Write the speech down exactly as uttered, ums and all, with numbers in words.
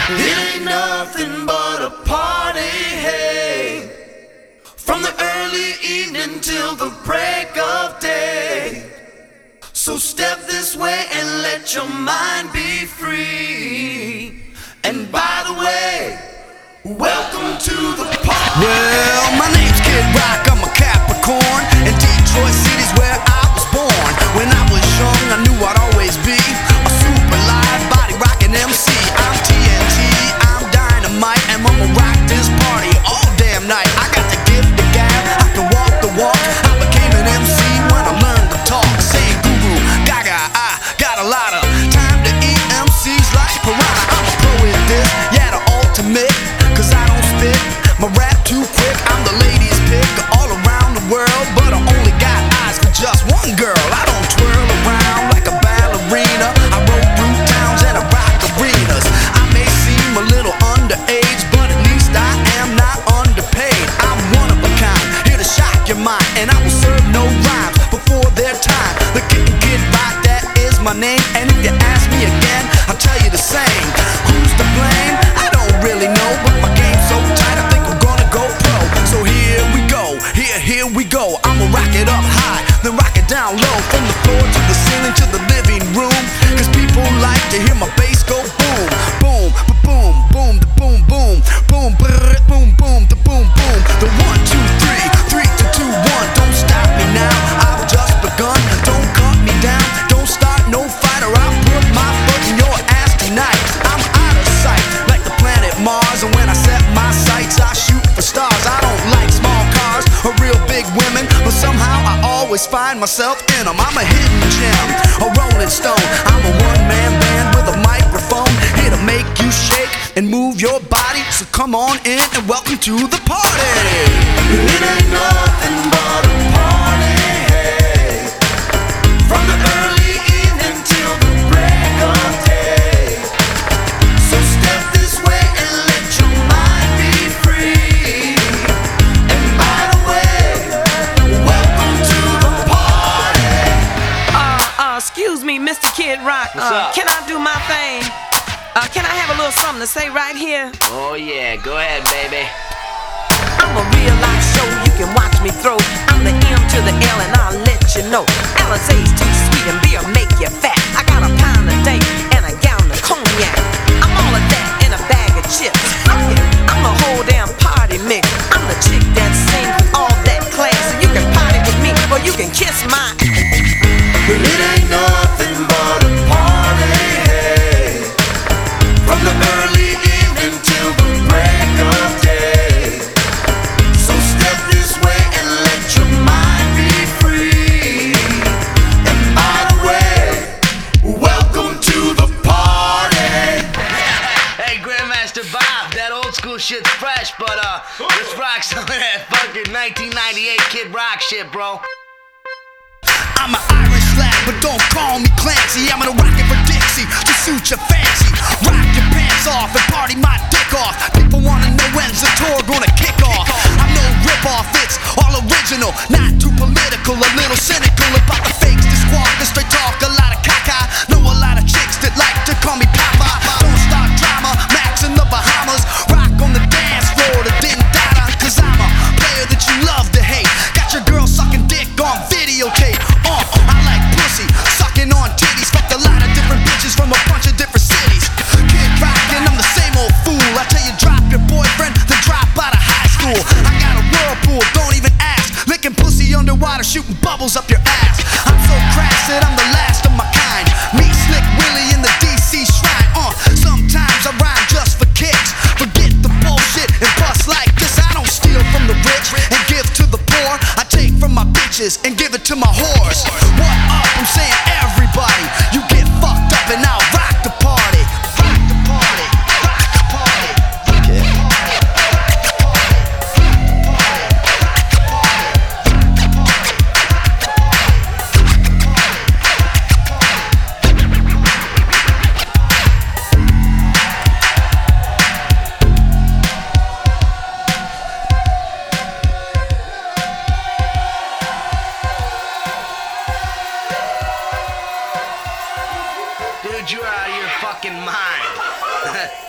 It ain't nothing but a party, hey, from the early evening till the break of day. So step this way and let your mind be free. And by the way, welcome to the party. Well, my name's Kid Rock, I'm a Capricorn, and Detroit City's where I was born. When I was young, I knew I'd always be a super live body rockin' M C. I'm T N T, I'm dynamite, and I'ma rock this party all damn night. I got the gift, the gab, I can walk the walk. I became an M C when I learned to talk. Say guru, gaga, I got a lot of time to eat M Cs like piranha. I'm a pro at this, yeah, the ultimate, cause I don't spit my rap too quick. I'm the ladies' pick all around the world, but I only got eyes for just one girl. I don't twirl around like a ballerina. I roll through towns and I rock arenas. I may seem a little underage, but at least I am not underpaid. I'm one of a kind, here to shock your mind, and I will serve no rhymes before their time. The Kitten Kid Rock, that is my name, and if you ask me again, I'll tell you the same. Who's to blame? I don't really know, but my game's so tight, I think I'm gonna go pro. So here we go, here, here we go. I'ma rock it up high, then rock it down low, from the floor to the ceiling to the living room. Cause people like to hear my bass go boom, boom, ba-boom, boom, da boom, boom, boom, brrr, boom, boom, da boom, boom. The one, two, three, three, two, two, one. Don't stop me now, I've just begun. Don't cut me down, don't start no fight, or I'll put my foot in your ass tonight. I'm out of sight, like the planet Mars, and when I set my sights, I shoot for stars. I don't like small cars or real big women, but somehow I always find myself in them. I'm a hidden gem, a rolling stone. I'm a one-man band with a microphone, here to make you shake and move your body. So come on in and welcome to the party. It ain't nothing but a party, hey, from the early evening till the break of day. So step this way and let your mind be free. And by the way, welcome to the party. Uh, uh, excuse me, Mister Kid Rock. What's uh, up? Can I do my thing? Uh, can I have a little something to say right here? Oh yeah, go ahead, baby. I'm a real life show, you can watch me throw. I'm the M to the L and I'll let you know. Alizé's too sweet and beer make you fat. I got a pound of dank and a gallon of cognac. I'm all of that in a bag of chips. Fuck it, I'm the whole damn party mix. I'm the chick that sings with all that class. So you can party with me or you can kiss my. Well, it ain't nothing but a party, hey, from the early evening till the break of day. So step this way and let your mind be free. And by the way, welcome to the party. Hey, Grandmaster Bob, that old school shit's fresh, but uh, let's rock some of that fucking nineteen ninety-eight Kid Rock shit, bro. I'm an Irish lad, but don't call me Clancy. I'm gonna rock it for Dixie to suit your fancy. Rock your pants off and party my dick off. People wanna know when's the tour gonna kick off. I'm no rip-off, it's all original, not too political, a little cynical about the fakes, the squawk, the straight talk, a lot of caca. Know a lot of chicks that like to call me Papa. Don't start drama, Max in the Bahamas. Rock on the dance floor, the din dada, cause I'm a player that you love to hate. Got your girl sucking dick on videotape. Uh, I like pussy, sucking on titties. Fucked a lot of different bitches from a bunch of different cities. Kid rockin', I'm the same old fool. I tell you, drop your boyfriend, then drop out of high school. I got a whirlpool, don't even ask. Licking pussy underwater, shooting bubbles up your ass. I'm so crass that I'm the last of my kind. Me, Slick Willie in the D C shrine. Uh, sometimes I rhyme just for kicks. Forget the bullshit and bust like this. I don't steal from the rich and give to the poor. I take from my bitches and give it to my whores. What up? I'm saying everybody, you get fucked up and I'll rock the party. Rock the party. Rock the party. Rock the party. Dude, you're out of your fucking mind.